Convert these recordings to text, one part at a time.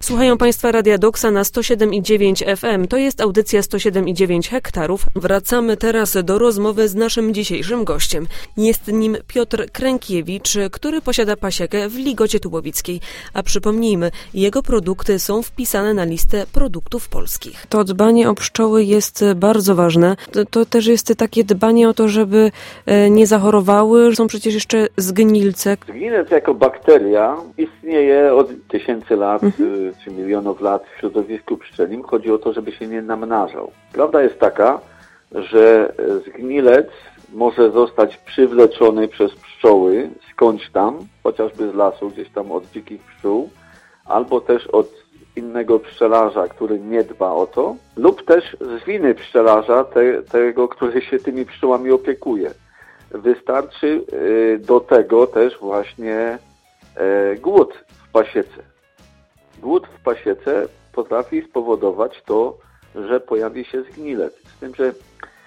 Słuchają Państwa Radia Doksa na 107,9 FM. To jest audycja 107,9 hektarów. Wracamy teraz do rozmowy z naszym dzisiejszym gościem. Jest nim Piotr Krękiewicz, który posiada pasiekę w Ligocie Tułowickiej. A przypomnijmy, jego produkty są wpisane na listę produktów polskich. To dbanie o pszczoły jest bardzo ważne. To też jest takie dbanie o to, żeby nie zachorowały. Są przecież jeszcze zgnilce. Zgnilec jako bakteria istnieje od tysięcy lat, czy milionów lat w środowisku pszczelim. Chodzi o to, żeby się nie namnażał. Prawda jest taka, że zgnilec może zostać przywleczony przez pszczoły skądś tam, chociażby z lasu, gdzieś tam od dzikich pszczół, albo też od innego pszczelarza, który nie dba o to, lub też z winy pszczelarza, tego, który się tymi pszczołami opiekuje. Wystarczy do tego też właśnie głód w pasiece. Głód w pasiece potrafi spowodować to, że pojawi się zgnilec. Z tym, że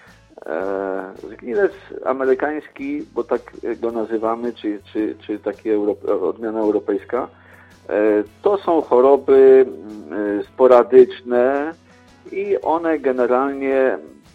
zgnilec amerykański, bo tak go nazywamy, czy taka odmiana europejska, to są choroby sporadyczne i one generalnie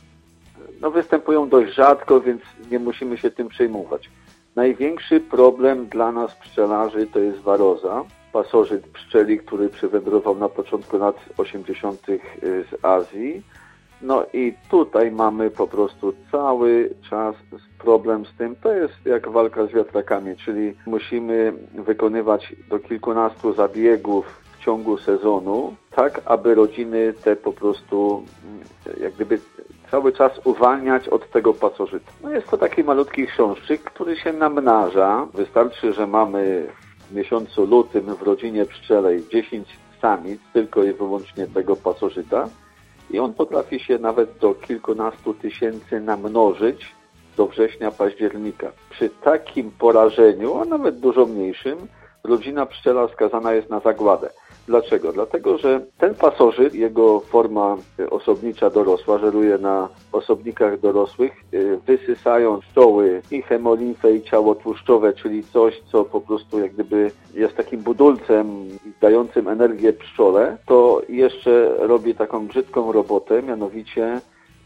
występują dość rzadko, więc nie musimy się tym przejmować. Największy problem dla nas pszczelarzy to jest waroza, pasożyt pszczeli, który przywędrował na początku lat 80. z Azji. No i tutaj mamy po prostu cały czas problem z tym. To jest jak walka z wiatrakami, czyli musimy wykonywać do kilkunastu zabiegów w ciągu sezonu, tak aby rodziny te po prostu jak gdyby cały czas uwalniać od tego pasożytu. No jest to taki malutki chrząszczyk, który się namnaża. Wystarczy, że mamy w miesiącu lutym w rodzinie pszczelej 10 samic, tylko i wyłącznie tego pasożyta. I on potrafi się nawet do kilkunastu tysięcy namnożyć do września, października. Przy takim porażeniu, a nawet dużo mniejszym, rodzina pszczela skazana jest na zagładę. Dlaczego? Dlatego, że ten pasożyt, jego forma osobnicza dorosła, żeruje na osobnikach dorosłych, wysysają pszczoły i hemolimfę, i ciało tłuszczowe, czyli coś, co po prostu jak gdyby jest takim budulcem dającym energię pszczole, to jeszcze robi taką brzydką robotę, mianowicie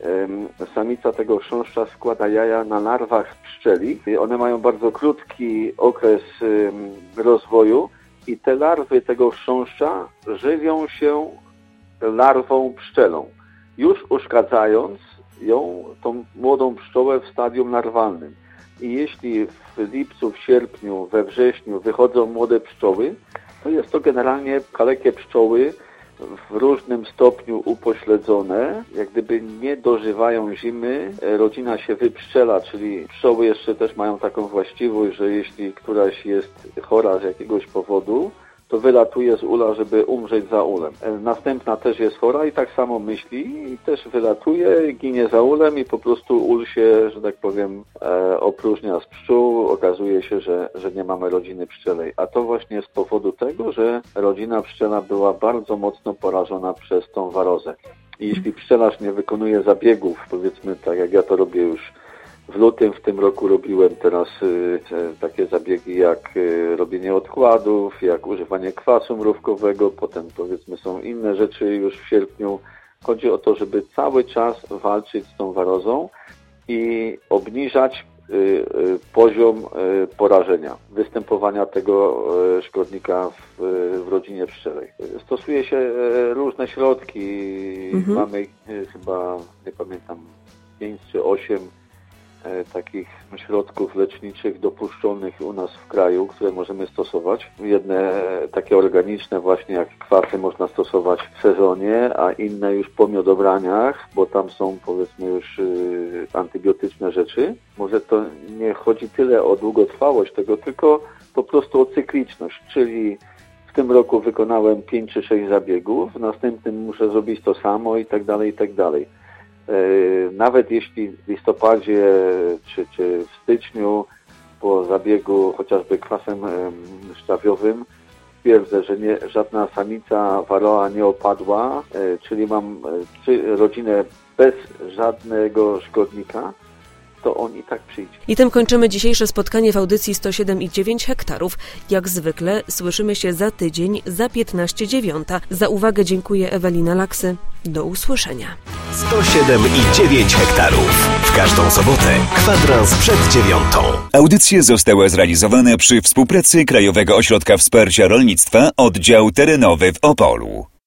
samica tego chrząszcza składa jaja na larwach pszczeli. One mają bardzo krótki okres rozwoju i te larwy tego chrząszcza żywią się larwą pszczelą, już uszkadzając ją, tą młodą pszczołę w stadium larwalnym. I jeśli w lipcu, w sierpniu, we wrześniu wychodzą młode pszczoły, to jest to generalnie kalekie pszczoły w różnym stopniu upośledzone, jak gdyby nie dożywają zimy, rodzina się wypszczela, czyli pszczoły jeszcze też mają taką właściwość, że jeśli któraś jest chora z jakiegoś powodu, to wylatuje z ula, żeby umrzeć za ulem. Następna też jest chora i tak samo myśli i też wylatuje, ginie za ulem i po prostu ul się, że tak powiem, opróżnia z pszczół. Okazuje się, że nie mamy rodziny pszczelej. A to właśnie z powodu tego, że rodzina pszczela była bardzo mocno porażona przez tą warozę. I jeśli pszczelarz nie wykonuje zabiegów, powiedzmy tak jak ja to robię już w lutym w tym roku robiłem teraz takie zabiegi jak robienie odkładów, jak używanie kwasu mrówkowego, potem powiedzmy są inne rzeczy już w sierpniu. Chodzi o to, żeby cały czas walczyć z tą warozą i obniżać poziom porażenia, występowania tego szkodnika w rodzinie pszczelej. Stosuje się różne środki, mamy chyba, nie pamiętam, 5 czy 8 takich środków leczniczych dopuszczalnych u nas w kraju, które możemy stosować. Jedne takie organiczne właśnie jak kwasy można stosować w sezonie, a inne już po miodobraniach, bo tam są powiedzmy już antybiotyczne rzeczy. Może to nie chodzi tyle o długotrwałość tego, tylko po prostu o cykliczność, czyli w tym roku wykonałem 5 czy 6 zabiegów, w następnym muszę zrobić to samo i tak dalej, i tak dalej. Nawet jeśli w listopadzie czy w styczniu po zabiegu chociażby kwasem szczawiowym twierdzę, że żadna samica Varroa nie opadła, czyli mam rodzinę bez żadnego szkodnika, to on i tak przyjdzie. I tym kończymy dzisiejsze spotkanie w audycji 107,9 hektarów. Jak zwykle słyszymy się za tydzień za 15:09. Za uwagę dziękuję Ewelina Laksy. Do usłyszenia. 107,9 hektarów. W każdą sobotę kwadrans przed 9. Audycja została zrealizowana przy współpracy Krajowego Ośrodka Wsparcia Rolnictwa, oddział terenowy w Opolu.